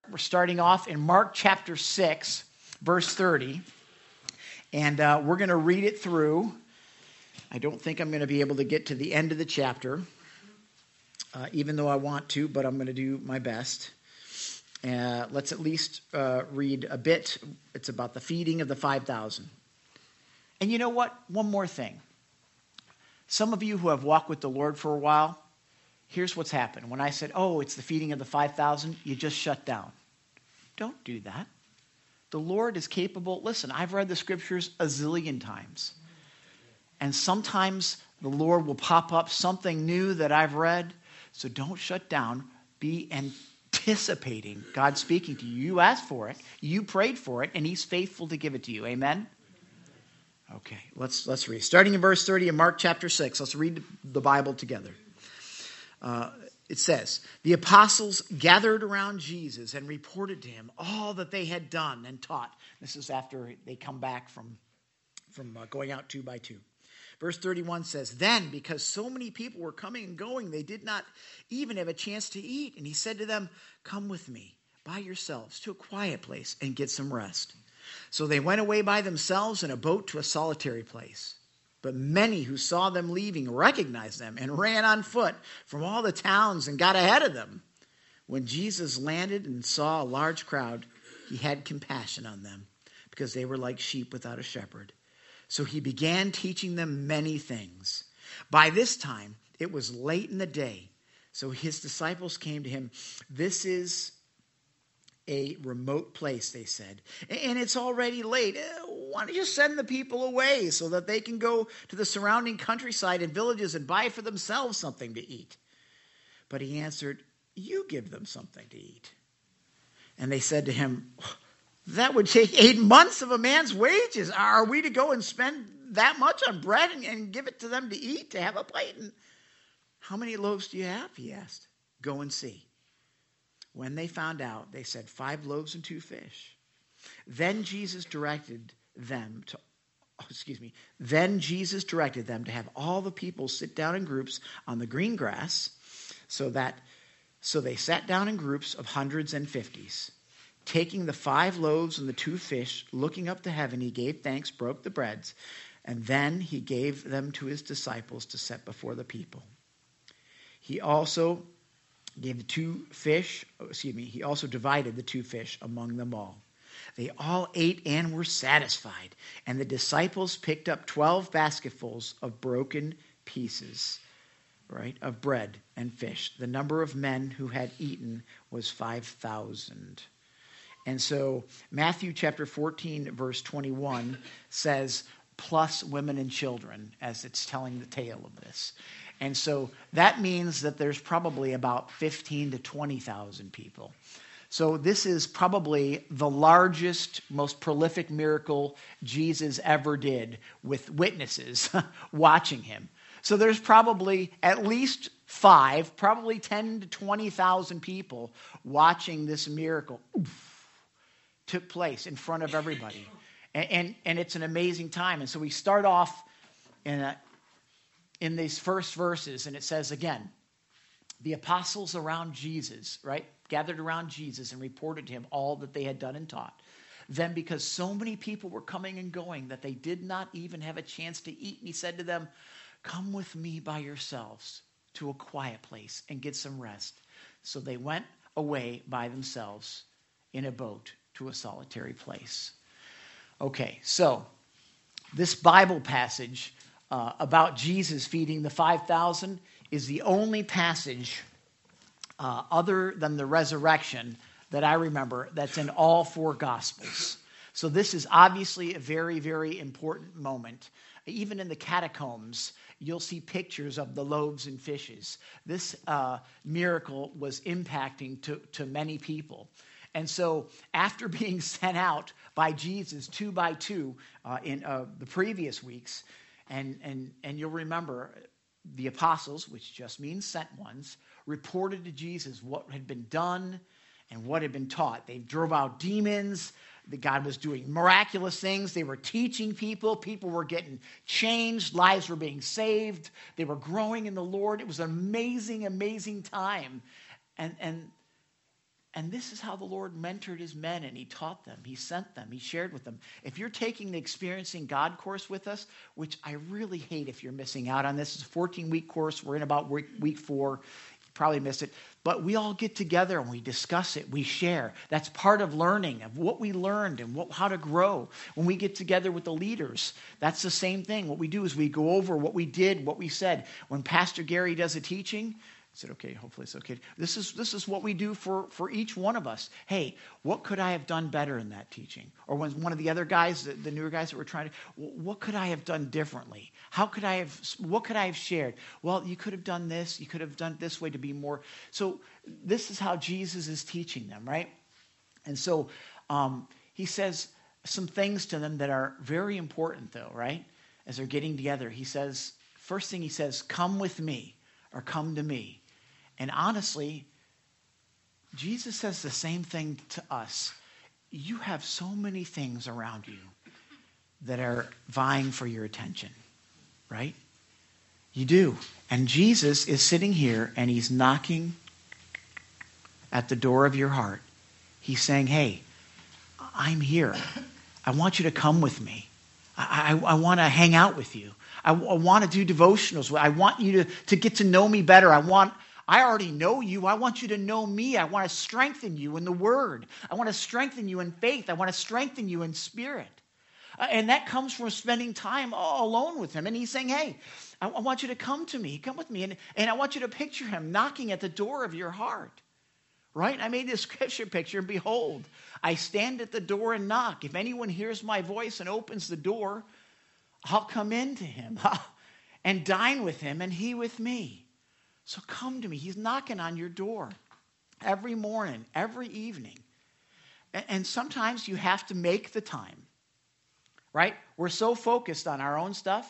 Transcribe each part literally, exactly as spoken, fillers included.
We're starting off in Mark chapter six, verse thirty. And uh, we're going to read it through. I don't think I'm going to be able to get to the end of the chapter, uh, even though I want to, but I'm going to do my best. Uh, let's at least uh, read a bit. It's about the feeding of the five thousand. And you know what? One more thing. Some of you who have walked with the Lord for a while, here's what's happened. When I said, oh, it's the feeding of the five thousand, you just shut down. Don't do that. The Lord is capable. Listen, I've read the scriptures a zillion times. And sometimes the Lord will pop up something new that I've read. So don't shut down. Be anticipating God speaking to you. You asked for it. You prayed for it. And he's faithful to give it to you. Amen? Okay, let's, let's read. Starting in verse thirty in Mark chapter six. Let's read the Bible together. Uh, it says, the apostles gathered around Jesus and reported to him all that they had done and taught. This is after they come back from, from uh, going out two by two. Verse thirty-one says, then, because so many people were coming and going, they did not even have a chance to eat. And he said to them, come with me by yourselves to a quiet place and get some rest. So they went away by themselves in a boat to a solitary place. But many who saw them leaving recognized them and ran on foot from all the towns and got ahead of them. When Jesus landed and saw a large crowd, he had compassion on them because they were like sheep without a shepherd. So he began teaching them many things. By this time, it was late in the day. So his disciples came to him. This is a remote place, they said, and it's already late. Why don't you send the people away so that they can go to the surrounding countryside and villages and buy for themselves something to eat? But he answered, you give them something to eat. And they said to him, that would take eight months of a man's wages. Are we to go and spend that much on bread and, and give it to them to eat, to have a plate? And how many loaves do you have? He asked. Go and see. When they found out, they said, five loaves and two fish. Then Jesus directed them to, oh, excuse me, then Jesus directed them to have all the people sit down in groups on the green grass, so that, so they sat down in groups of hundreds and fifties. Taking the five loaves and the two fish, looking up to heaven, he gave thanks, broke the breads, and then he gave them to his disciples to set before the people. He also gave the two fish, excuse me, he also divided the two fish among them all. They all ate and were satisfied. And the disciples picked up twelve basketfuls of broken pieces, right, of bread and fish. The number of men who had eaten was five thousand. And so Matthew chapter fourteen, verse twenty-one says, plus women and children, as it's telling the tale of this. And so that means that there's probably about fifteen to twenty thousand people. So this is probably the largest, most prolific miracle Jesus ever did, with witnesses watching him. So there's probably at least five, probably ten to twenty thousand people watching this miracle Oof, took place in front of everybody. And, and, and it's an amazing time. And so we start off in a in these first verses, and it says again, the apostles around Jesus, right, gathered around Jesus and reported to him all that they had done and taught. Then because so many people were coming and going that they did not even have a chance to eat, and he said to them, come with me by yourselves to a quiet place and get some rest. So they went away by themselves in a boat to a solitary place. Okay, so this Bible passage Uh, about Jesus feeding the five thousand is the only passage uh, other than the resurrection that I remember that's in all four Gospels. So this is obviously a very, very important moment. Even in the catacombs, you'll see pictures of the loaves and fishes. This uh, miracle was impacting to, to many people. And so after being sent out by Jesus two by two uh, in uh, the previous weeks, And, and, and you'll remember the apostles, which just means sent ones, reported to Jesus what had been done and what had been taught. They drove out demons. That God was doing miraculous things. They were teaching people. People were getting changed. Lives were being saved. They were growing in the Lord. It was an amazing, amazing time. And, and And this is how the Lord mentored his men, and he taught them. He sent them. He shared with them. If you're taking the Experiencing God course with us, which I really hate if you're missing out on this. It's a fourteen-week course. We're in about week, week four. You probably missed it. But we all get together and we discuss it. We share. That's part of learning, of what we learned and what, how to grow. When we get together with the leaders, that's the same thing. What we do is we go over what we did, what we said. When Pastor Gary does a teaching, I said, okay, hopefully it's okay. This is this is what we do for, for each one of us. Hey, what could I have done better in that teaching? Or when one of the other guys, the, the newer guys that were trying to, what could I have done differently? How could I have, what could I have shared? Well, you could have done this. You could have done it this way to be more. So this is how Jesus is teaching them, right? And so um, he says some things to them that are very important, though, right? As they're getting together, he says, first thing he says, come with me or come to me. And honestly, Jesus says the same thing to us. You have so many things around you that are vying for your attention, right? You do. And Jesus is sitting here and he's knocking at the door of your heart. He's saying, hey, I'm here. I want you to come with me. I, I, I want to hang out with you. I, I want to do devotionals. I want you to, to get to know me better. I want I already know you. I want you to know me. I want to strengthen you in the word. I want to strengthen you in faith. I want to strengthen you in spirit. Uh, and that comes from spending time all alone with him. And he's saying, hey, I, I want you to come to me. Come with me. And, and I want you to picture him knocking at the door of your heart. Right? I made this scripture picture. Behold, I stand at the door and knock. If anyone hears my voice and opens the door, I'll come into him and dine with him and he with me. So come to me. He's knocking on your door every morning, every evening. And sometimes you have to make the time, right? We're so focused on our own stuff.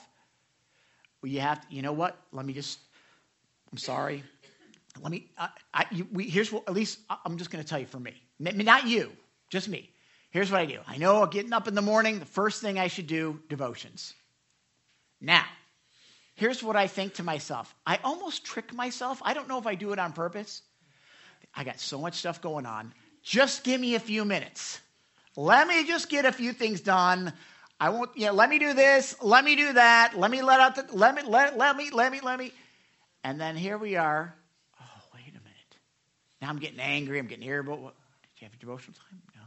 You have to, you know what? Let me just, I'm sorry. Let me, I, I, you, we, here's what, at least I'm just going to tell you for me. Not you, just me. Here's what I do. I know getting up in the morning, the first thing I should do, devotions. Now, here's what I think to myself. I almost trick myself. I don't know if I do it on purpose. I got so much stuff going on. Just give me a few minutes. Let me just get a few things done. I won't, yeah, let me do this. Let me do that. Let me let out the, let me, let, let me, let me, let me. And then here we are. Oh, wait a minute. Now I'm getting angry. I'm getting irritable. What, did you have a devotional time? No.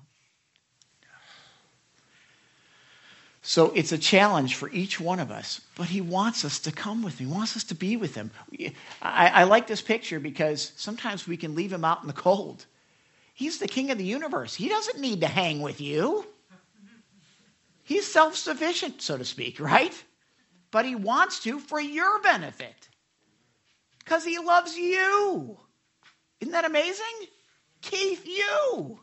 So it's a challenge for each one of us, but he wants us to come with him. He wants us to be with him. I, I like this picture because sometimes we can leave him out in the cold. He's the king of the universe. He doesn't need to hang with you. He's self-sufficient, so to speak, right? But he wants to for your benefit because he loves you. Isn't that amazing? Keith, you.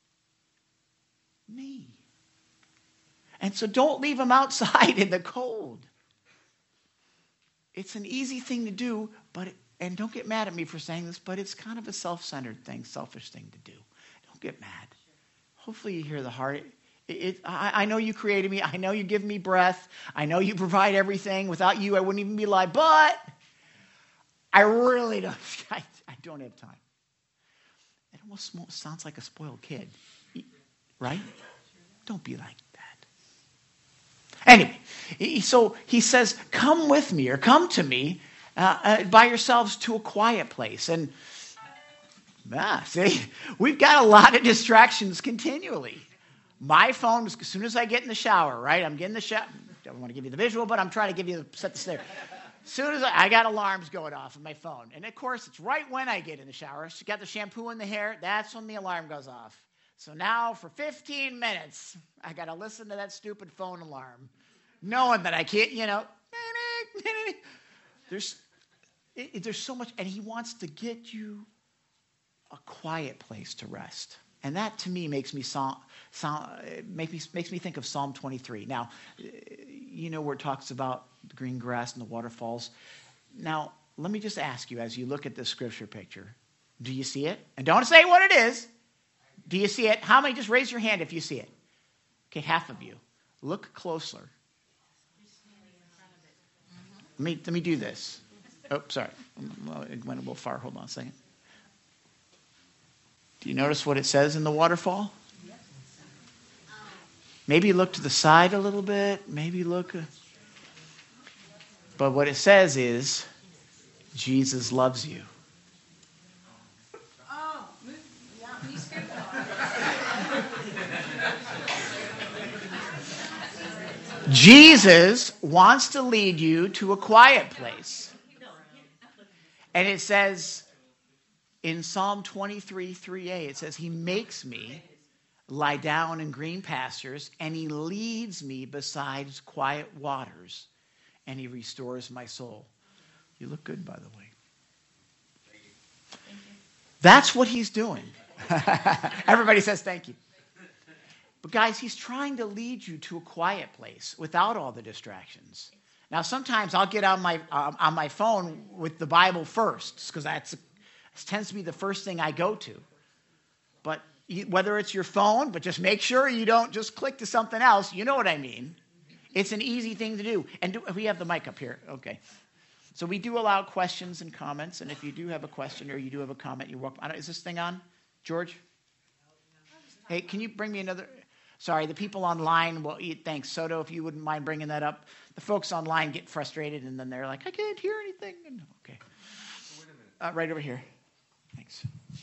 Me. And so don't leave him outside in the cold. It's an easy thing to do, but it, and don't get mad at me for saying this, but it's kind of a self-centered thing, selfish thing to do. Don't get mad. Hopefully you hear the heart. It, it, I, I know you created me. I know you give me breath. I know you provide everything. Without you, I wouldn't even be alive. But I really don't. I, I don't have time. It almost sounds like a spoiled kid, right? Don't be like that. Anyway, so he says, come with me or come to me uh, uh, by yourselves to a quiet place. And ah, see, we've got a lot of distractions continually. My phone, as soon as I get in the shower, right? I'm getting the shower. I don't want to give you the visual, but I'm trying to give you the set the snare. As soon as I, I got alarms going off on my phone. And of course, it's right when I get in the shower. She got the shampoo in the hair. That's when the alarm goes off. So now for fifteen minutes, I got to listen to that stupid phone alarm, knowing that I can't, you know, there's, it, there's so much, and he wants to get you a quiet place to rest. And that to me makes me psalm, psalm, make me, makes me think of Psalm twenty-three. Now, you know where it talks about the green grass and the waterfalls. Now, let me just ask you, as you look at this scripture picture, do you see it? And don't say what it is. Do you see it? How many? Just raise your hand if you see it. Okay, half of you. Look closer. Let me, let me do this. Oh, sorry. It went a little far. Hold on a second. Do you notice what it says in the waterfall? Maybe look to the side a little bit. Maybe look. But what it says is, Jesus loves you. Oh, yeah, me skip Jesus wants to lead you to a quiet place. And it says in Psalm twenty-three, three a, it says, He makes me lie down in green pastures, and He leads me beside quiet waters, and He restores my soul. You look good, by the way. That's what He's doing. Everybody says thank you. But guys, He's trying to lead you to a quiet place without all the distractions. Now, sometimes I'll get on my um, on my phone with the Bible first, because that's it tends to be the first thing I go to. But you, whether it's your phone, but just make sure you don't just click to something else. You know what I mean? It's an easy thing to do. And do, we have the mic up here. Okay. So we do allow questions and comments. And if you do have a question or you do have a comment, you're welcome. Is this thing on, George? Hey, can you bring me another? Sorry, the people online will eat. Thanks, Soto, if you wouldn't mind bringing that up. The folks online get frustrated, and then they're like, I can't hear anything. And, okay. Uh, right over here. Thanks.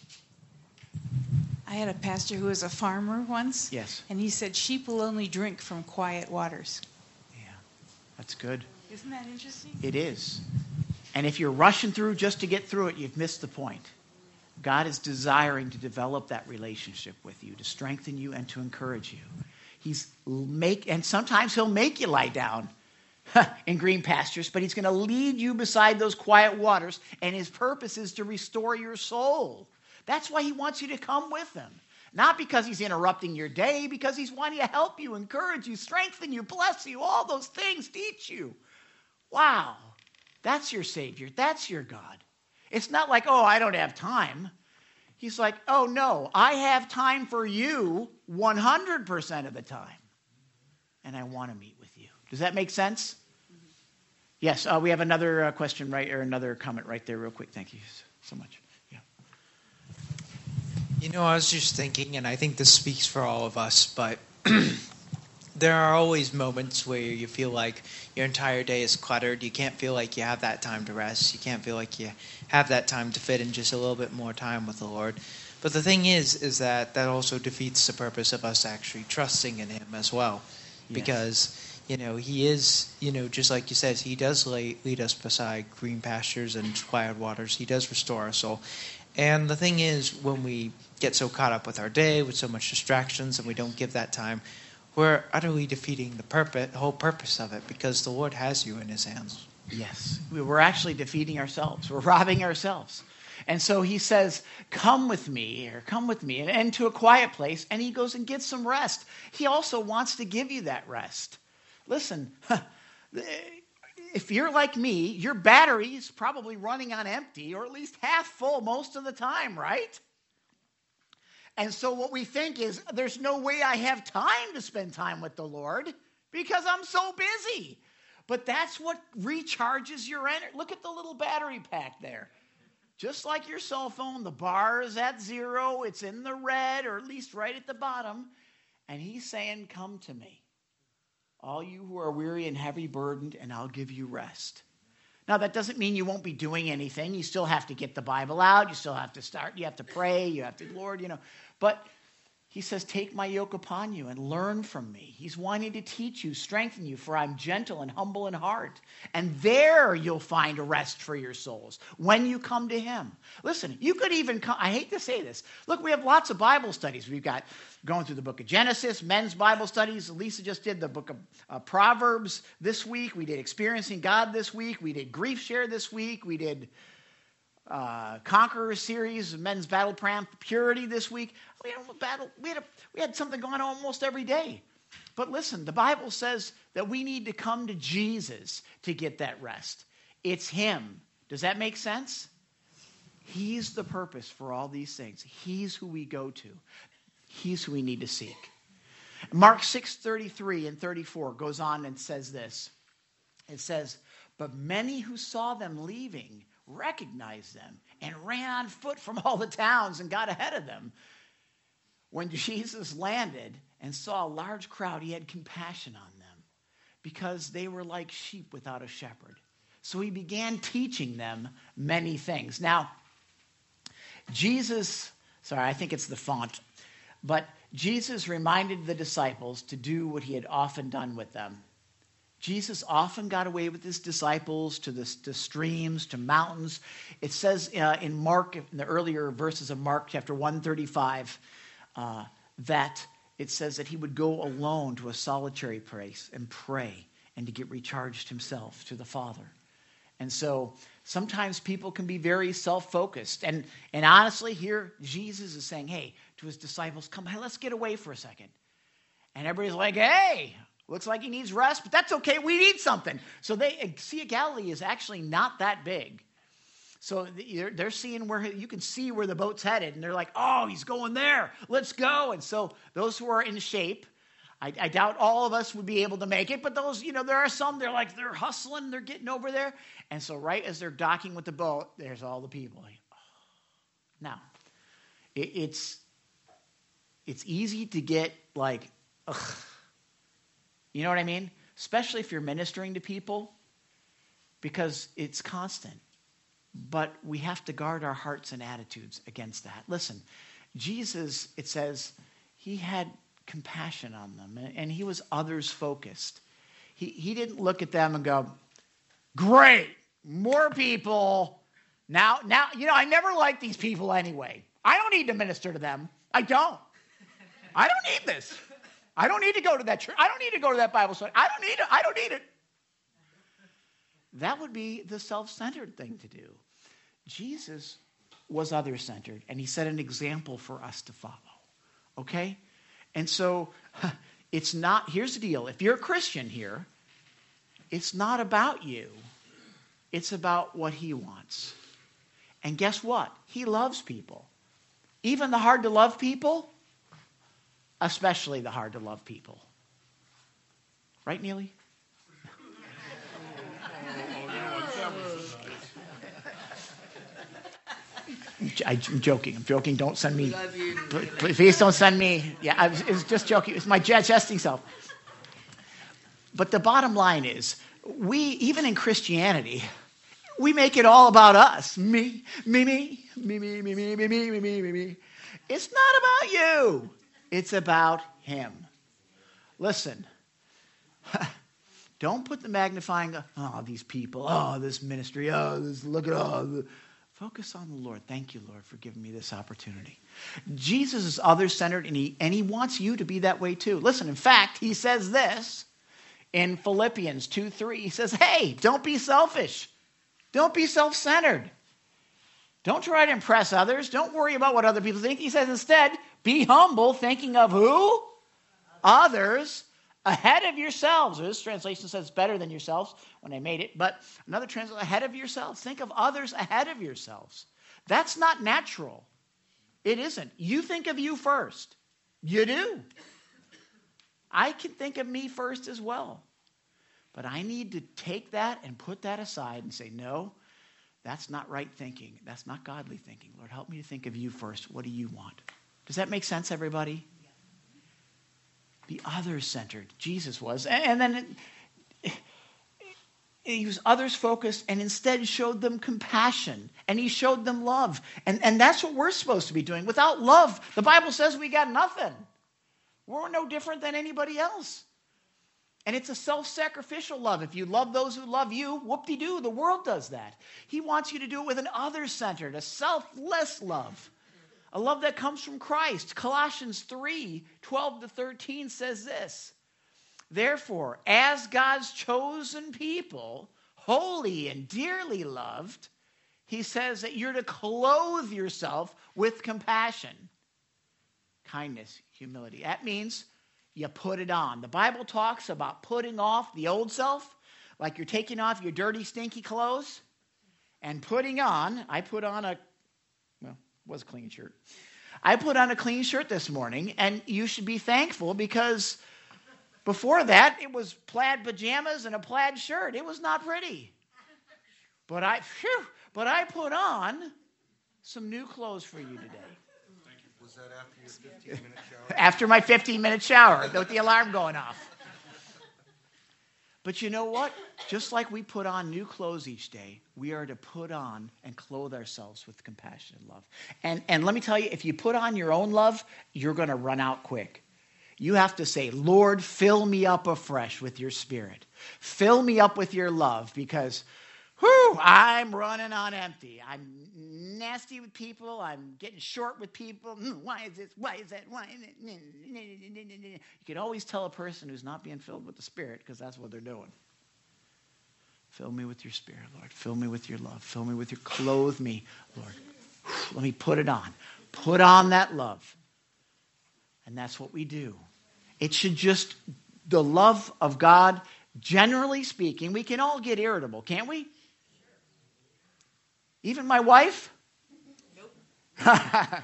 I had a pastor who was a farmer once. Yes. And he said sheep will only drink from quiet waters. Yeah, that's good. Isn't that interesting? It is. And if you're rushing through just to get through it, you've missed the point. God is desiring to develop that relationship with you, to strengthen you and to encourage you. He's make, and sometimes He'll make you lie down in green pastures, but He's going to lead you beside those quiet waters, and His purpose is to restore your soul. That's why He wants you to come with Him. Not because He's interrupting your day, because He's wanting to help you, encourage you, strengthen you, bless you, all those things, teach you. Wow, that's your Savior. That's your God. It's not like, oh, I don't have time. He's like, oh, no, I have time for you one hundred percent of the time. And I want to meet with you. Does that make sense? Mm-hmm. Yes, uh, we have another uh, question right, or another comment right there real quick. Thank you so much. Yeah. You know, I was just thinking, and I think this speaks for all of us, but there are always moments where you feel like your entire day is cluttered. You can't feel like you have that time to rest. You can't feel like you have that time to fit in just a little bit more time with the Lord. But the thing is, is that that also defeats the purpose of us actually trusting in Him as well. Yes. Because, you know, He is, you know, just like you said, He does lay, lead us beside green pastures and quiet waters. He does restore our soul. And the thing is, when we get so caught up with our day, with so much distractions, and we don't give that time, we're utterly defeating the purpose, the whole purpose of it, because the Lord has you in His hands. Yes. We're actually defeating ourselves. We're robbing ourselves. And so He says, come with me, or come with me, and, and to a quiet place, and He goes and gets some rest. He also wants to give you that rest. Listen, if you're like me, your battery's probably running on empty, or at least half full most of the time, right? And so what we think is, there's no way I have time to spend time with the Lord because I'm so busy. But that's what recharges your energy. Look at the little battery pack there. Just like your cell phone, the bar is at zero. It's in the red, or at least right at the bottom. And He's saying, come to me, all you who are weary and heavy burdened, and I'll give you rest. Now, that doesn't mean you won't be doing anything. You still have to get the Bible out. You still have to start. You have to pray. You have to, Lord, you know. But He says, take my yoke upon you and learn from me. He's wanting to teach you, strengthen you, for I'm gentle and humble in heart. And there you'll find a rest for your souls when you come to Him. Listen, you could even come, I hate to say this. Look, we have lots of Bible studies. We've got going through the book of Genesis, men's Bible studies. Lisa just did the book of uh, Proverbs this week. We did Experiencing God this week. We did Grief Share this week. We did Uh, Conqueror series, men's battle plan, purity this week. We had a battle. We had a, we had something going on almost every day. But listen, the Bible says that we need to come to Jesus to get that rest. It's Him. Does that make sense? He's the purpose for all these things. He's who we go to. He's who we need to seek. Mark six thirty-three and thirty-four goes on and says this. It says, but many who saw them leaving recognized them and ran on foot from all the towns and got ahead of them. When Jesus landed and saw a large crowd, he had compassion on them because they were like sheep without a shepherd. So he began teaching them many things. Now, Jesus, sorry, I think it's the font, but Jesus reminded the disciples to do what he had often done with them. Jesus often got away with his disciples to the to streams, to mountains. It says uh, in Mark, in the earlier verses of Mark chapter one thirty-five, uh, that it says that he would go alone to a solitary place and pray and to get recharged himself to the Father. And so sometimes people can be very self-focused. And, and honestly, here Jesus is saying, hey, to his disciples, come, hey, let's get away for a second. And everybody's like, hey, looks like he needs rest, but that's okay. We need something. So they Sea of Galilee is actually not that big. So they're, they're seeing where you can see where the boat's headed. And they're like, oh, he's going there. Let's go. And so those who are in shape, I, I doubt all of us would be able to make it, but those, you know, there are some, they're like, they're hustling, they're getting over there. And so right as they're docking with the boat, there's all the people. Like, oh. Now, it, it's, it's easy to get like, ugh. You know what I mean? Especially if you're ministering to people, because it's constant. But we have to guard our hearts and attitudes against that. Listen, Jesus, it says, he had compassion on them, and he was others focused. He, he didn't look at them and go, great, more people. Now, now, you know, I never liked these people anyway. I don't need to minister to them. I don't. I don't need this. I don't need to go to that church. I don't need to go to that Bible study. I don't need it. I don't need it. That would be the self-centered thing to do. Jesus was other-centered, and he set an example for us to follow. Okay? And so it's not, here's the deal. If you're a Christian here, it's not about you. It's about what he wants. And guess what? He loves people. Even the hard to love people, especially the hard to love people. Right, Neely? I'm joking. I'm joking. Don't send me. Please don't send me. Yeah, I was, it was just joking. It's my jesting self. But the bottom line is, we, even in Christianity, we make it all about us. Me, me, me, me, me, me, me, me, me, me, me, me, me. It's not about you. It's about him. Listen. Don't put the magnifying, oh, these people, oh, this ministry, oh, this, look at all. The, focus on the Lord. Thank you, Lord, for giving me this opportunity. Jesus is other-centered, and he, and he wants you to be that way too. Listen, in fact, he says this in Philippians two three. He says, hey, don't be selfish. Don't be self-centered. Don't try to impress others. Don't worry about what other people think. He says instead, be humble, thinking of who? Others ahead of yourselves. This translation says better than yourselves when I made it, but another translation, ahead of yourselves. Think of others ahead of yourselves. That's not natural. It isn't. You think of you first. You do. I can think of me first as well. But I need to take that and put that aside and say, no, that's not right thinking. That's not godly thinking. Lord, help me to think of you first. What do you want? Does that make sense, everybody? Be others-centered. Jesus was. And then it, he was others-focused and instead showed them compassion. And he showed them love. And, and that's what we're supposed to be doing. Without love, the Bible says we got nothing. We're no different than anybody else. And it's a self-sacrificial love. If you love those who love you, whoop-de-doo, the world does that. He wants you to do it with an others-centered, a selfless love. A love that comes from Christ. Colossians three, twelve to thirteen says this. Therefore, as God's chosen people, holy and dearly loved, he says that you're to clothe yourself with compassion, kindness, humility. That means you put it on. The Bible talks about putting off the old self, like you're taking off your dirty, stinky clothes, and putting on, I put on a was a clean shirt. I put on a clean shirt this morning, and you should be thankful because before that, it was plaid pajamas and a plaid shirt. It was not pretty. But I, phew, but I put on some new clothes for you today. Was that after your fifteen-minute shower? After my fifteen-minute shower, with the alarm going off. But you know what? Just like we put on new clothes each day, we are to put on and clothe ourselves with compassion and love. And, and let me tell you, if you put on your own love, you're going to run out quick. You have to say, Lord, fill me up afresh with your spirit. Fill me up with your love because, whew, I'm running on empty. I'm nasty with people. I'm getting short with people. Why is this? Why is that? Why is it? You can always tell a person who's not being filled with the Spirit because that's what they're doing. Fill me with your Spirit, Lord. Fill me with your love. Fill me with your, clothe me, Lord. Let me put it on. Put on that love. And that's what we do. It should just, the love of God, generally speaking, we can all get irritable, can't we? Even my wife? Nope.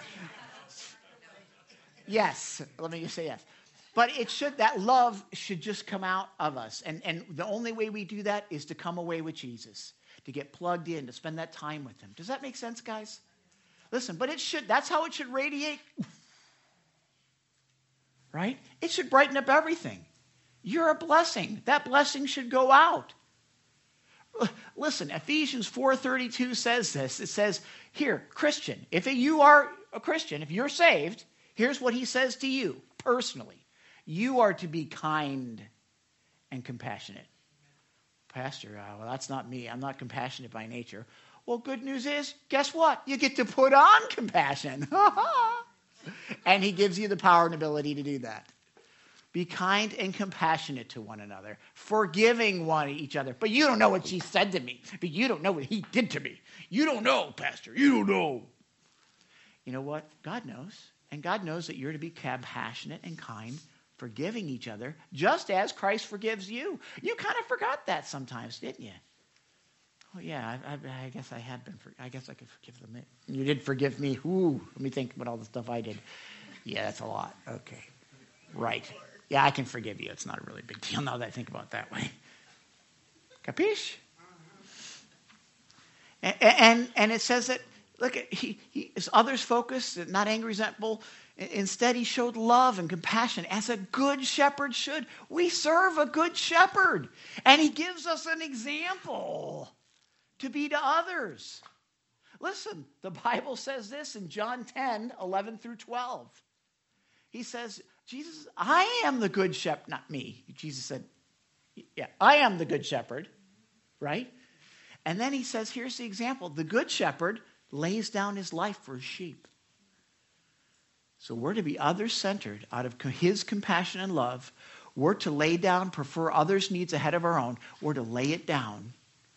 Yes. Let me just say yes. But it should, that love should just come out of us. And, and the only way we do that is to come away with Jesus, to get plugged in, to spend that time with him. Does that make sense, guys? Listen, but it should, that's how it should radiate. Right? It should brighten up everything. You're a blessing. That blessing should go out. Listen, Ephesians four thirty-two says this. It says, here, Christian, if you are a Christian, if you're saved, here's what he says to you personally. You are to be kind and compassionate. Pastor, uh, well, that's not me. I'm not compassionate by nature. Well, good news is, guess what? You get to put on compassion. And he gives you the power and ability to do that. Be kind and compassionate to one another, forgiving one each other. But you don't know what she said to me. But you don't know what he did to me. You don't know, Pastor. You don't know. You know what? God knows. And God knows that you're to be compassionate and kind, forgiving each other, just as Christ forgives you. You kind of forgot that sometimes, didn't you? Oh, yeah, I, I, I guess I had been, for, I guess I could forgive them. You did forgive me. Ooh, let me think about all the stuff I did. Yeah, that's a lot. Okay. Right. Yeah, I can forgive you. It's not a really big deal now that I think about it that way. Capiche? And, and, and it says that, look, he, he is others focused, not angry, resentful. Instead, he showed love and compassion as a good shepherd should. We serve a good shepherd. And he gives us an example to be to others. Listen, the Bible says this in John ten, eleven through twelve. He says, Jesus, I am the good shepherd, not me. Jesus said, yeah, I am the good shepherd, right? And then he says, here's the example. The good shepherd lays down his life for his sheep. So we're to be others-centered out of his compassion and love. We're to lay down, prefer others' needs ahead of our own. We're to lay it down.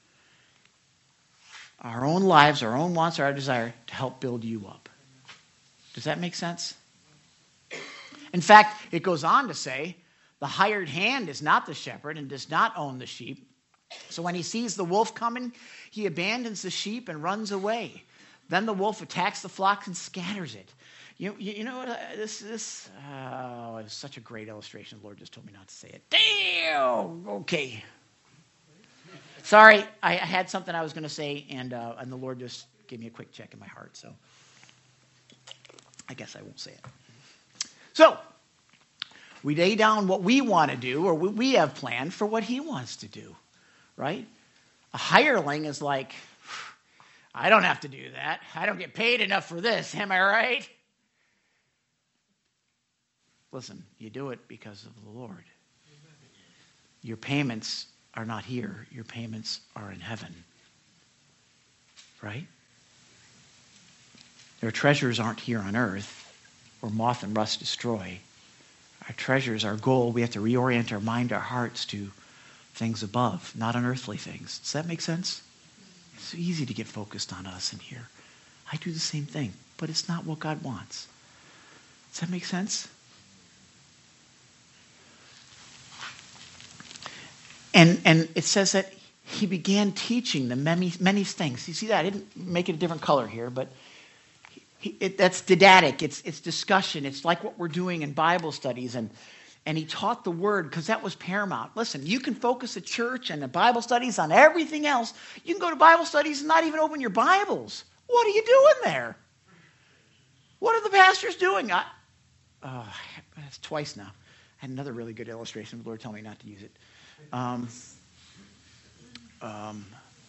Our own lives, our own wants, our desire to help build you up. Does that make sense? In fact, it goes on to say, the hired hand is not the shepherd and does not own the sheep. So when he sees the wolf coming, he abandons the sheep and runs away. Then the wolf attacks the flock and scatters it. You, you, you know what? Uh, this, this, oh, it was such a great illustration. The Lord just told me not to say it. Damn! Okay. Sorry, I had something I was going to say, and uh, and the Lord just gave me a quick check in my heart, so I guess I won't say it. So, we lay down what we want to do, or what we have planned for what he wants to do, right? A hireling is like, I don't have to do that. I don't get paid enough for this, am I right? Listen, you do it because of the Lord. Your payments are not here. Your payments are in heaven. Right? Their treasures aren't here on earth, where moth and rust destroy. Our treasures, our goal, we have to reorient our mind, our hearts to things above, not on earthly things. Does that make sense? It's so easy to get focused on us in here. I do the same thing, but it's not what God wants. Does that make sense? And and it says that he began teaching them many, many things. You see that? I didn't make it a different color here, but he, it, that's didactic. It's it's discussion. It's like what we're doing in Bible studies. And, and he taught the word because that was paramount. Listen, you can focus at church and the Bible studies on everything else. You can go to Bible studies and not even open your Bibles. What are you doing there? What are the pastors doing? I, oh, that's twice now. I had another really good illustration. The Lord told me not to use it. Um, um,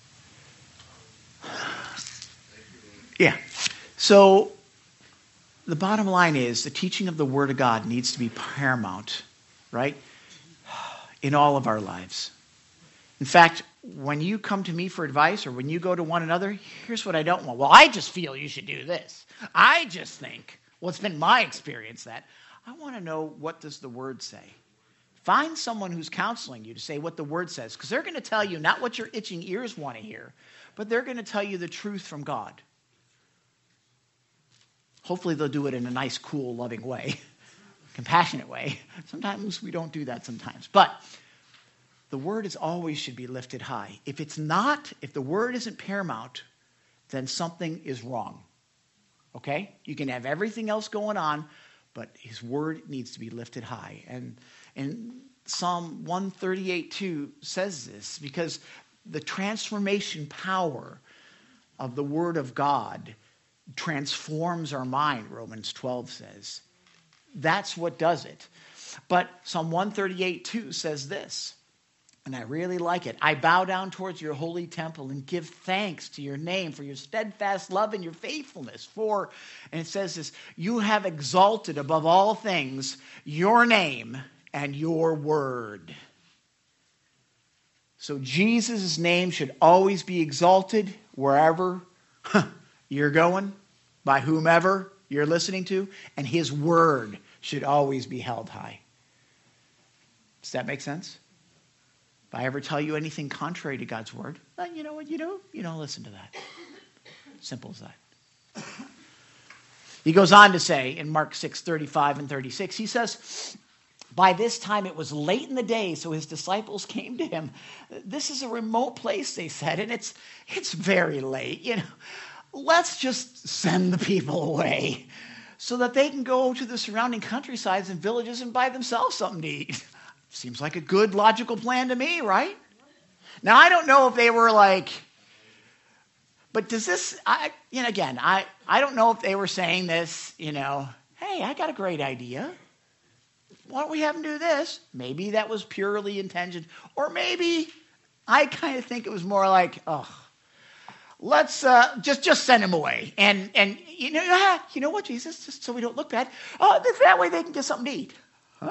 yeah. So the bottom line is the teaching of the Word of God needs to be paramount, right, in all of our lives. In fact, when you come to me for advice or when you go to one another, here's what I don't want. Well, I just feel you should do this. I just think. Well, it's been my experience that I want to know, what does the Word say? Find someone who's counseling you to say what the Word says, because they're going to tell you not what your itching ears want to hear, but they're going to tell you the truth from God. Hopefully they'll do it in a nice, cool, loving way, compassionate way. Sometimes we don't do that sometimes. But the Word is always should be lifted high. If it's not, if the Word isn't paramount, then something is wrong. Okay? You can have everything else going on, but His Word needs to be lifted high. And, and Psalm one thirty-eight two says this, because the transformation power of the Word of God transforms our mind, Romans twelve says. That's what does it. But Psalm one thirty-eight two says this, and I really like it. I bow down towards your holy temple and give thanks to your name for your steadfast love and your faithfulness. For, and it says this, you have exalted above all things your name and your word. So Jesus' name should always be exalted wherever you're going, by whomever you're listening to, and His word should always be held high. Does that make sense? If I ever tell you anything contrary to God's word, then you know what you do? You don't listen to that. Simple as that. He goes on to say in Mark six thirty-five and thirty-six, he says, by this time it was late in the day, so his disciples came to him. This is a remote place, they said, and it's it's very late. You know, let's just send the people away so that they can go to the surrounding countrysides and villages and buy themselves something to eat. Seems like a good, logical plan to me, right? Now, I don't know if they were like, but does this, I, you know, again, I, I don't know if they were saying this, you know, hey, I got a great idea. Why don't we have them do this? Maybe that was purely intentioned. Or maybe I kind of think it was more like, oh, let's uh, just, just send them away. And, and you know, ah, you know what, Jesus, just so we don't look bad. Oh, that way they can get something to eat. Huh?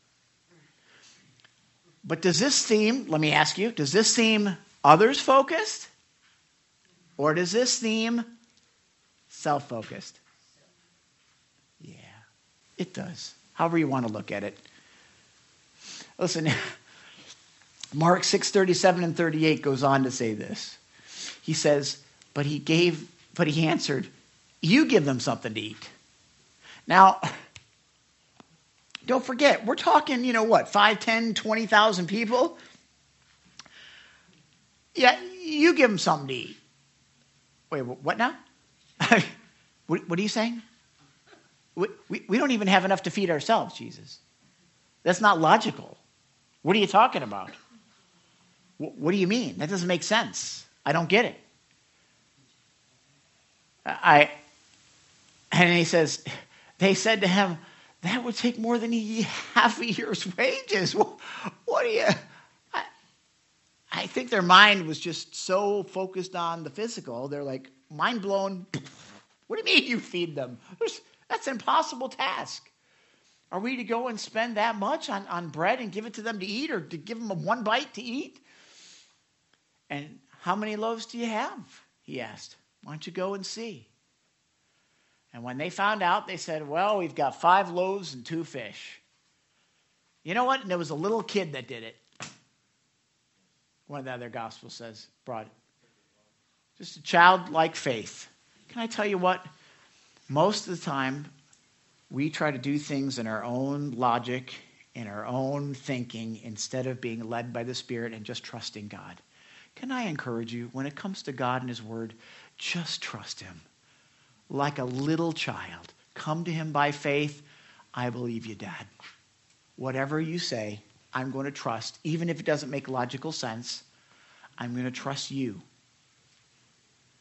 But does this seem, let me ask you, does this seem others-focused? Or does this seem self-focused? Yeah, it does. However you want to look at it. Listen, Mark six thirty-seven and thirty-eight goes on to say this. He says, but he gave, but he answered, you give them something to eat. Now, don't forget, we're talking, you know what, five, ten, twenty thousand people? Yeah, you give them something to eat. Wait, what now? what, what are you saying? We, we, we don't even have enough to feed ourselves, Jesus. That's not logical. What are you talking about? What, what do you mean? That doesn't make sense. I don't get it. I, and he says, they said to him, that would take more than a half a year's wages. What, what do you... I, I think their mind was just so focused on the physical. They're like, mind blown. What do you mean you feed them? There's, that's an impossible task. Are we to go and spend that much on, on bread and give it to them to eat, or to give them a one bite to eat? And how many loaves do you have? He asked. Why don't you go and see? And when they found out, they said, well, we've got five loaves and two fish. You know what? And there was a little kid that did it. One of the other gospels says, brought it. Just a childlike faith. Can I tell you what? Most of the time, we try to do things in our own logic, in our own thinking, instead of being led by the Spirit and just trusting God. Can I encourage you, when it comes to God and His Word, just trust Him. Like a little child. Come to Him by faith. I believe you, Dad. Whatever you say, I'm going to trust. Even if it doesn't make logical sense, I'm going to trust you.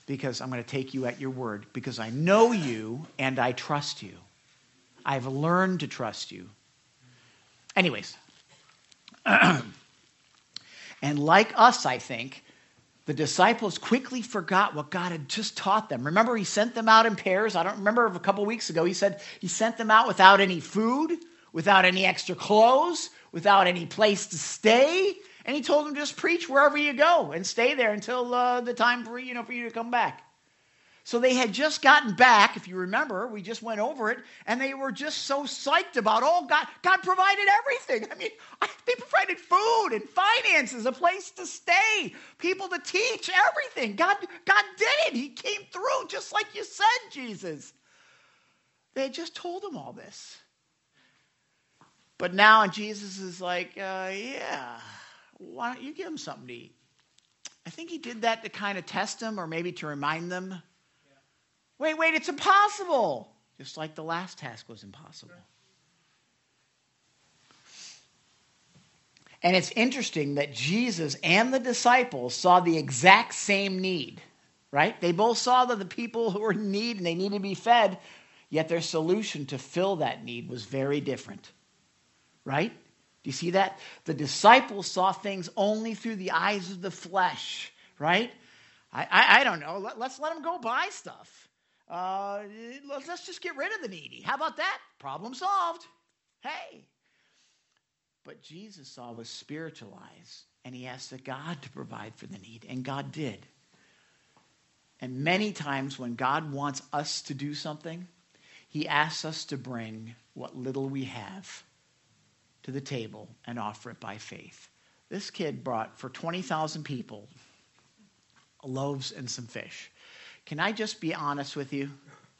because I'm going to take you at your word, because I know you and I trust you. I've learned to trust you. Anyways, and like us, I think, the disciples quickly forgot what God had just taught them. Remember, he sent them out in pairs. I don't remember, a couple weeks ago, he said he sent them out without any food, without any extra clothes, without any place to stay. And he told them, just preach wherever you go and stay there until uh, the time for, you know, for you to come back. So they had just gotten back, if you remember, we just went over it, and they were just so psyched about, oh, God, God provided everything. I mean, they provided food and finances, a place to stay, people to teach, everything. God, God did it. He came through just like you said, Jesus. They had just told him all this. But now Jesus is like, uh, yeah, why don't you give him something to eat? I think he did that to kind of test them or maybe to remind them. Wait, wait, it's impossible. Just like the last task was impossible. And it's interesting that Jesus and the disciples saw the exact same need, right? They both saw that the people who were in need and they needed to be fed, yet their solution to fill that need was very different, right? Do you see that? The disciples saw things only through the eyes of the flesh, right? I, I, I don't know. Let, let's let them go buy stuff. Uh, let's just get rid of the needy. How about that? Problem solved. Hey. But Jesus saw with spiritual eyes, and he asked the God to provide for the need, and God did. And many times when God wants us to do something, he asks us to bring what little we have to the table and offer it by faith. This kid brought, for twenty thousand people, loaves and some fish. Can I just be honest with you?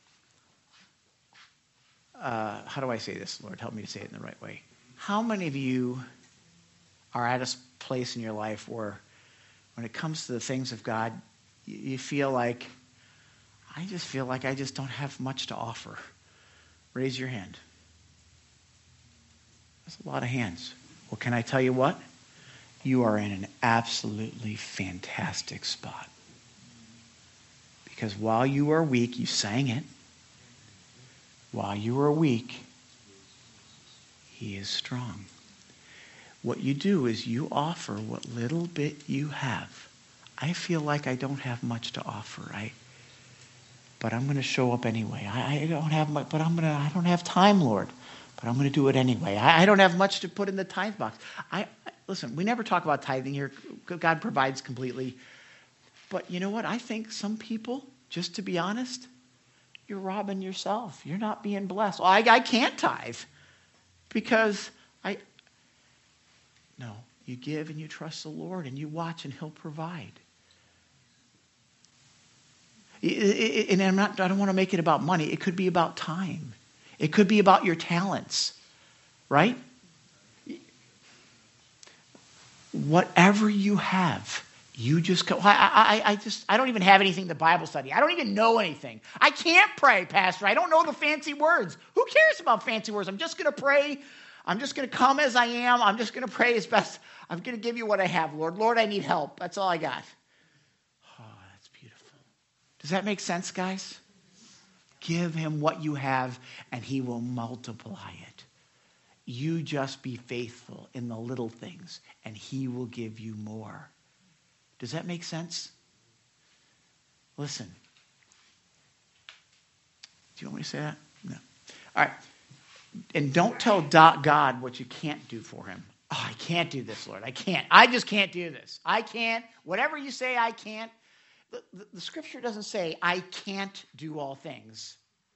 Uh, how do I say this, Lord? Help me to say it in the right way. How many of you are at a place in your life where when it comes to the things of God, you feel like, I just feel like I just don't have much to offer? Raise your hand. That's a lot of hands. Well, can I tell you what? You are in an absolutely fantastic spot. Because while you were weak, you sang it. While you were weak, he is strong. What you do is you offer what little bit you have. I feel like I don't have much to offer, right? But I'm going to show up anyway. I, I don't have much, but I'm going to, I don't have time, Lord. But I'm going to do it anyway. I, I don't have much to put in the tithe box. I, I listen, we never talk about tithing here. God provides completely. But you know what? I think some people, just to be honest, you're robbing yourself. You're not being blessed. Well, I, I can't tithe because I... No, you give and you trust the Lord and you watch and he'll provide. And I'm not, I don't want to make it about money. It could be about time. It could be about your talents, right? Whatever you have, you just go. I, I, I just, I don't even have anything to Bible study. I don't even know anything. I can't pray, Pastor. I don't know the fancy words. Who cares about fancy words? I'm just going to pray. I'm just going to come as I am. I'm just going to pray as best. I'm going to give you what I have, Lord. Lord, I need help. That's all I got. Oh, that's beautiful. Does that make sense, guys? Give him what you have, and he will multiply it. You just be faithful in the little things, and he will give you more. Does that make sense? Listen. Do you want me to say that? No. All right. And don't tell God what you can't do for him. Oh, I can't do this, Lord. I can't. I just can't do this. I can't. Whatever you say, I can't. The, the, the scripture doesn't say, I can't do all things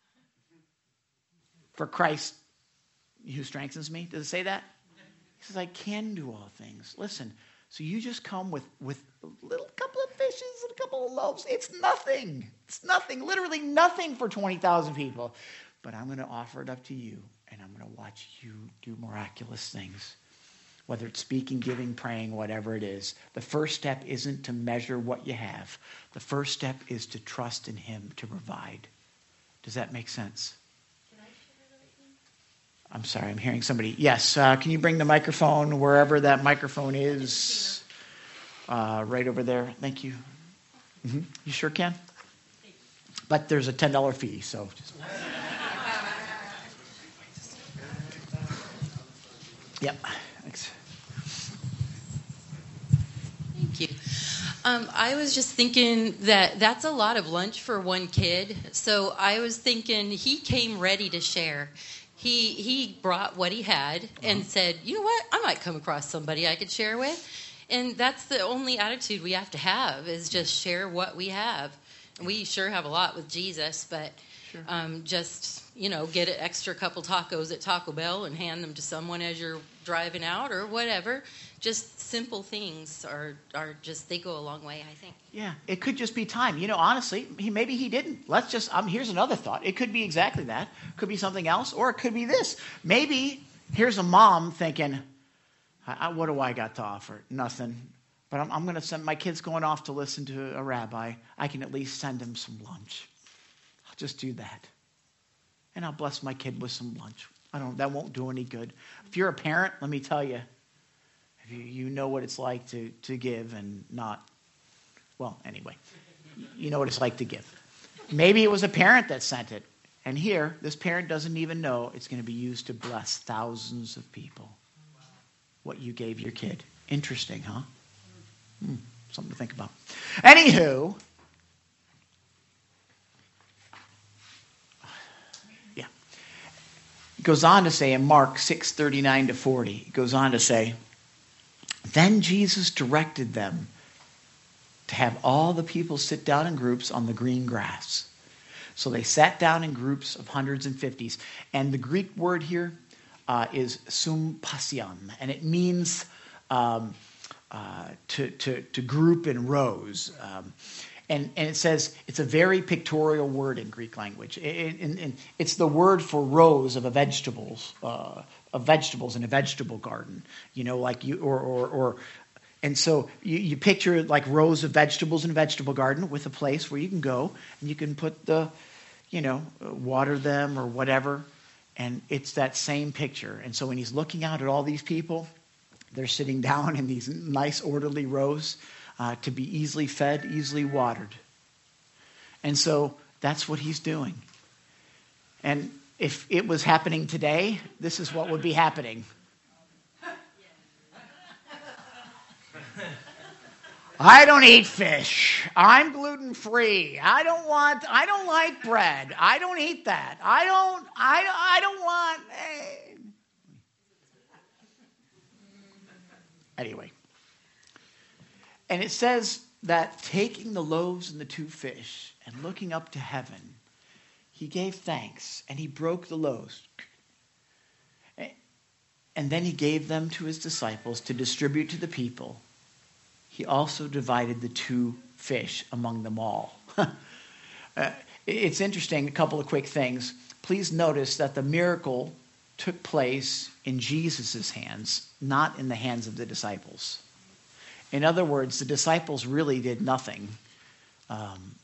for Christ who strengthens me. Does it say that? He says, I can do all things. Listen, so you just come with, with a little couple of fishes and a couple of loaves. It's nothing. It's nothing. Literally nothing for twenty thousand people. But I'm going to offer it up to you, and I'm going to watch you do miraculous things. Whether it's speaking, giving, praying, whatever it is. The first step isn't to measure what you have. The first step is to trust in him to provide. Does that make sense? Can I share the right thing? I'm sorry, I'm hearing somebody. Yes, uh, can you bring the microphone wherever that microphone is? Uh, right over there. Thank you. Mm-hmm. You sure can? but there's a ten dollars fee, so just... Yep. Thanks. Thank you. Um, I was just thinking that that's a lot of lunch for one kid. So I was thinking he came ready to share. He he brought what he had and said, you know what, I might come across somebody I could share with. And that's the only attitude we have to have, is just share what we have. And we sure have a lot with Jesus, but Sure. um, just, you know, get an extra couple tacos at Taco Bell and hand them to someone as you're driving out or whatever. Just simple things are, are just, they go a long way, I think. Yeah, it could just be time. You know, honestly, he, maybe he didn't. Let's just, um, here's another thought. It could be exactly that. Could be something else, or it could be this. Maybe here's a mom thinking, I, I, what do I got to offer? Nothing. But I'm, I'm going to send, my kid's going off to listen to a rabbi. I can at least send him some lunch. I'll just do that. And I'll bless my kid with some lunch. I don't, that won't do any good. If you're a parent, let me tell you, if you, you know what it's like to, to give and not, well, anyway, you know what it's like to give. Maybe it was a parent that sent it. And here, this parent doesn't even know it's going to be used to bless thousands of people. What you gave your kid. Interesting, huh? Hmm, something to think about. Anywho, yeah. It goes on to say in Mark six thirty-nine to forty, it goes on to say, then Jesus directed them to have all the people sit down in groups on the green grass. So they sat down in groups of hundreds and fifties. And the Greek word here uh, is sympasium, and it means um, uh, to, to, to group in rows. Um, and, and it says it's a very pictorial word in Greek language. It, it, it, it's the word for rows of a vegetables, uh, of vegetables in a vegetable garden. You know, like you or or, or and so you, you picture like rows of vegetables in a vegetable garden with a place where you can go and you can put the, you know, water them or whatever. And it's that same picture. And so when he's looking out at all these people, they're sitting down in these nice orderly rows uh, to be easily fed, easily watered. And so that's what he's doing. And if it was happening today, this is what would be happening. I don't eat fish. I'm gluten free. I don't want. I don't like bread. I don't eat that. I don't. I. I don't want. eh. Anyway, and it says that taking the loaves and the two fish and looking up to heaven, he gave thanks and he broke the loaves. And then he gave them to his disciples to distribute to the people. He also divided the two fish among them all. uh, it's interesting, a couple of quick things. Please notice that the miracle took place in Jesus' hands, not in the hands of the disciples. In other words, the disciples really did nothing. Um,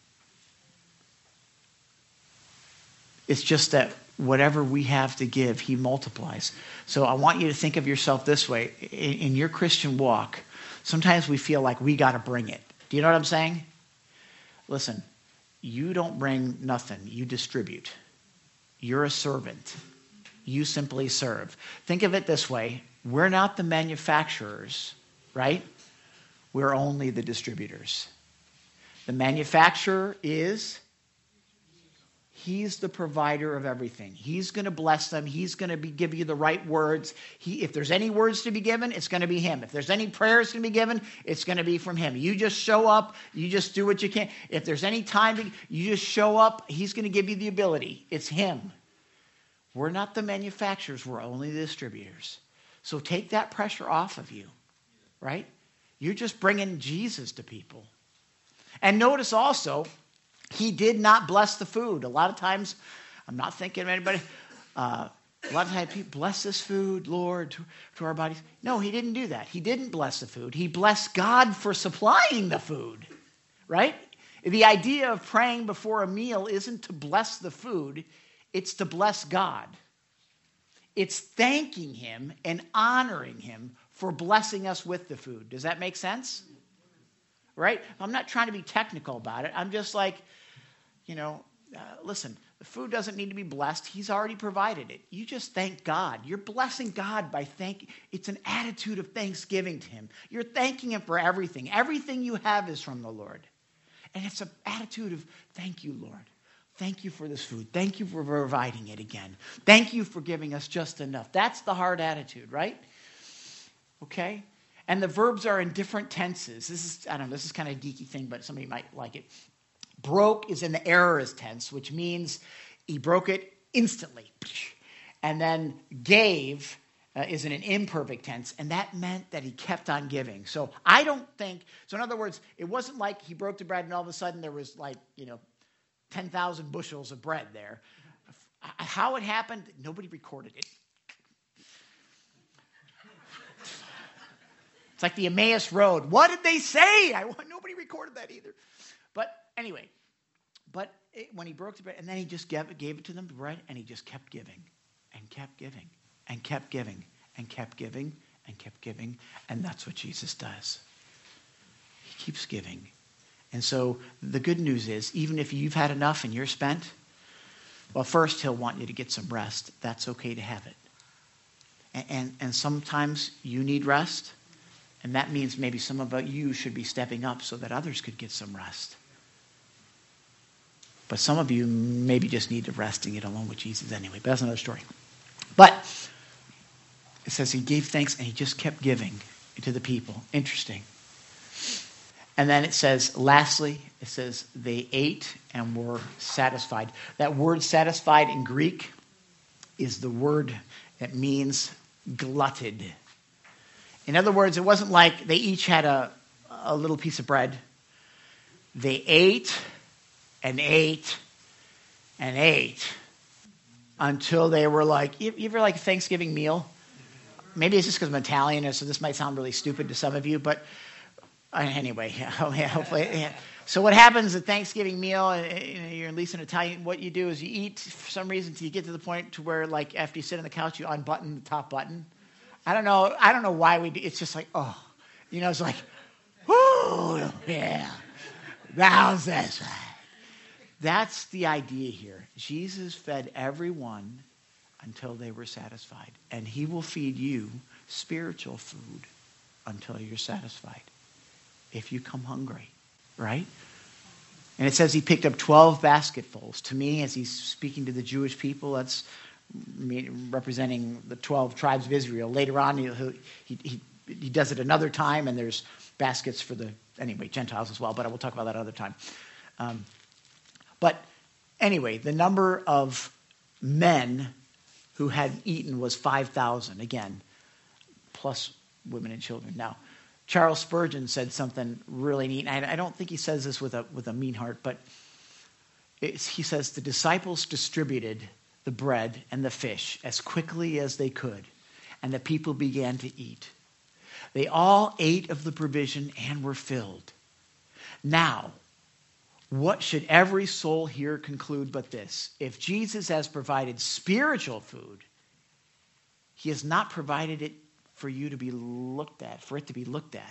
it's just that whatever we have to give, he multiplies. So I want you to think of yourself this way. In, in your Christian walk, sometimes we feel like we got to bring it. Do you know what I'm saying? Listen, you don't bring nothing. You distribute. You're a servant. You simply serve. Think of it this way. We're not the manufacturers, right? We're only the distributors. The manufacturer is... He's the provider of everything. He's going to bless them. He's going to be, give you the right words. He, if there's any words to be given, it's going to be him. If there's any prayers to be given, it's going to be from him. You just show up. You just do what you can. If there's any time, to, you just show up. He's going to give you the ability. It's him. We're not the manufacturers. We're only the distributors. So take that pressure off of you, right? You're just bringing Jesus to people. And notice also, he did not bless the food. A lot of times, I'm not thinking of anybody. Uh, a lot of times people bless this food, Lord, to, to our bodies. No, he didn't do that. He didn't bless the food. He blessed God for supplying the food, right? The idea of praying before a meal isn't to bless the food. It's to bless God. It's thanking him and honoring him for blessing us with the food. Does that make sense? Right? I'm not trying to be technical about it. I'm just like, you know, uh, listen, the food doesn't need to be blessed. He's already provided it. You just thank God. You're blessing God by thanking. It's an attitude of thanksgiving to him. You're thanking him for everything. Everything you have is from the Lord. And it's an attitude of thank you, Lord. Thank you for this food. Thank you for providing it again. Thank you for giving us just enough. That's the hard attitude, right? Okay? And the verbs are in different tenses. This is, I don't know, this is kind of a geeky thing, but somebody might like it. Broke is in the aorist tense, which means he broke it instantly. And then gave uh, is in an imperfect tense, and that meant that he kept on giving. So I don't think, so in other words, it wasn't like he broke the bread and all of a sudden there was like, you know, ten thousand bushels of bread there. How it happened, nobody recorded it. It's like the Emmaus Road. What did they say? I, nobody recorded that either. But anyway, but it, when he broke the bread, and then he just gave, gave it to them, the bread, and he just kept giving and kept giving and kept giving and kept giving and kept giving. And that's what Jesus does. He keeps giving. And so the good news is, even if you've had enough and you're spent, well, first he'll want you to get some rest. That's okay to have it. And, and, and sometimes you need rest. And that means maybe some of you should be stepping up so that others could get some rest. But some of you maybe just need to rest and get alone with Jesus anyway. But that's another story. But it says he gave thanks and he just kept giving to the people. Interesting. And then it says, lastly, it says they ate and were satisfied. That word satisfied in Greek is the word that means glutted. In other words, it wasn't like they each had a, a little piece of bread. They ate and ate and ate until they were like, you, you ever like a Thanksgiving meal? Maybe it's just because I'm Italian, so this might sound really stupid to some of you, but uh, anyway, yeah, hopefully. Yeah. So what happens at Thanksgiving meal, you know, you're at least in Italian, what you do is you eat for some reason till you get to the point to where, like, after you sit on the couch, you unbutton the top button. I don't know. I don't know why we do. It's just like, oh, you know, it's like, whoo, yeah, how's this? That's the idea here. Jesus fed everyone until they were satisfied, and he will feed you spiritual food until you're satisfied. If you come hungry, right? And it says he picked up twelve basketfuls. To me, as he's speaking to the Jewish people, that's representing the twelve tribes of Israel. Later on, he, he, he, he does it another time, and there's baskets for the, anyway, Gentiles as well, but I will talk about that another time. Um, but anyway, the number of men who had eaten was five thousand, again, plus women and children. Now, Charles Spurgeon said something really neat. I, I don't think he says this with a, with a mean heart, but it's, he says, the disciples distributed the bread and the fish as quickly as they could, and the people began to eat. They all ate of the provision and were filled. Now, what should every soul here conclude but this? If Jesus has provided spiritual food, he has not provided it for you to be looked at, for it to be looked at.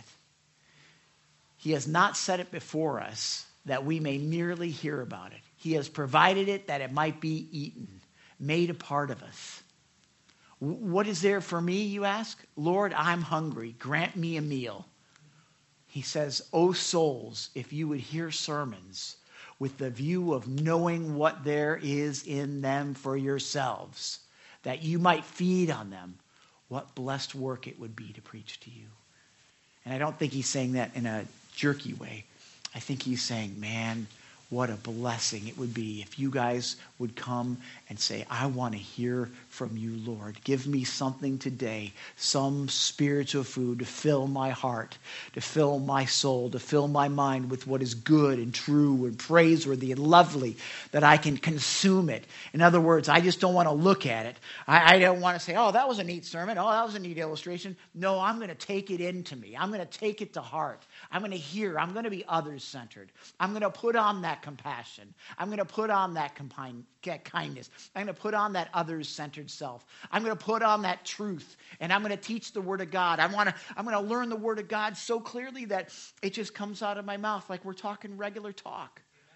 He has not set it before us that we may merely hear about it. He has provided it that it might be eaten, made a part of us. What is there for me, you ask? Lord, I'm hungry. Grant me a meal. He says, O souls, if you would hear sermons with the view of knowing what there is in them for yourselves, that you might feed on them, what blessed work it would be to preach to you. And I don't think he's saying that in a jerky way. I think he's saying, man, what a blessing it would be if you guys would come and say, I want to hear from you, Lord. Give me something today, some spiritual food to fill my heart, to fill my soul, to fill my mind with what is good and true and praiseworthy and lovely, that I can consume it. In other words, I just don't want to look at it. I, I don't want to say, oh, that was a neat sermon. Oh, that was a neat illustration. No, I'm going to take it into me. I'm going to take it to heart. I'm going to hear. I'm going to be others-centered. I'm going to put on that compassion. I'm going to put on that compine, kindness. I'm going to put on that others-centered self. I'm going to put on that truth, and I'm going to teach the Word of God. I want to. I'm going to learn the Word of God so clearly that it just comes out of my mouth like we're talking regular talk.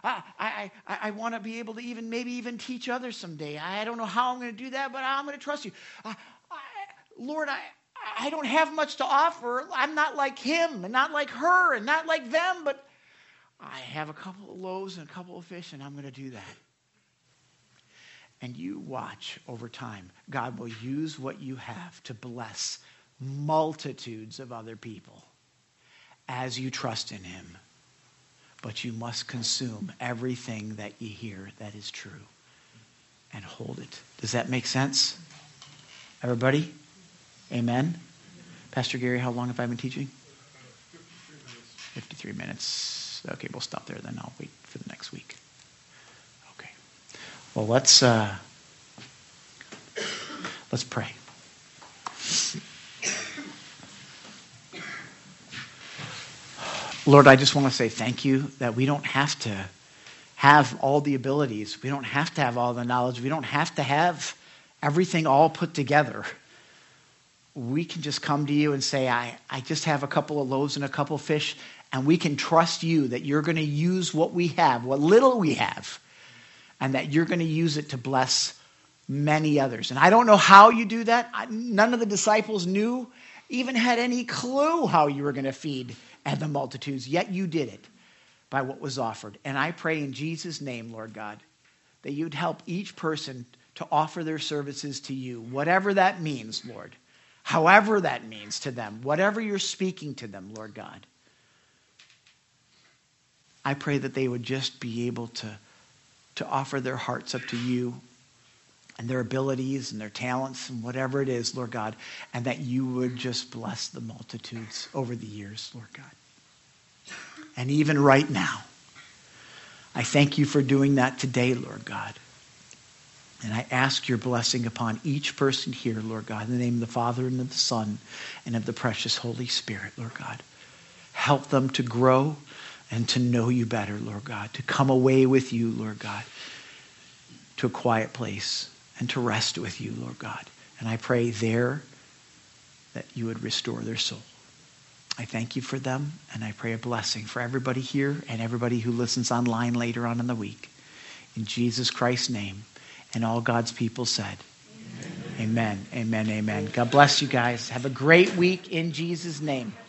I, I, I, I want to be able to even maybe even teach others someday. I don't know how I'm going to do that, but I'm going to trust you. I, I, Lord, I, I don't have much to offer. I'm not like him and not like her and not like them, but I have a couple of loaves and a couple of fish, and I'm going to do that. And you watch over time. God will use what you have to bless multitudes of other people as you trust in him. But you must consume everything that you hear that is true and hold it. Does that make sense? Everybody? Amen? Pastor Gary, how long have I been teaching? fifty-three minutes. Okay, we'll stop there then. I'll wait for the next week. Okay. Well, let's uh, let's pray. Lord, I just want to say thank you that we don't have to have all the abilities. We don't have to have all the knowledge. We don't have to have everything all put together. We can just come to you and say, I, I just have a couple of loaves and a couple of fish, and we can trust you that you're going to use what we have, what little we have, and that you're going to use it to bless many others. And I don't know how you do that. I, none of the disciples knew, even had any clue how you were going to feed and the multitudes, yet you did it by what was offered. And I pray in Jesus' name, Lord God, that you'd help each person to offer their services to you, whatever that means, Lord, however that means to them, whatever you're speaking to them, Lord God. I pray that they would just be able to, to offer their hearts up to you and their abilities and their talents and whatever it is, Lord God, and that you would just bless the multitudes over the years, Lord God. And even right now, I thank you for doing that today, Lord God. And I ask your blessing upon each person here, Lord God, in the name of the Father and of the Son and of the precious Holy Spirit, Lord God. Help them to grow and to know you better, Lord God, to come away with you, Lord God, to a quiet place and to rest with you, Lord God. And I pray there that you would restore their soul. I thank you for them, and I pray a blessing for everybody here and everybody who listens online later on in the week. In Jesus Christ's name, and all God's people said, amen, amen, amen. amen. God bless you guys. Have a great week in Jesus' name.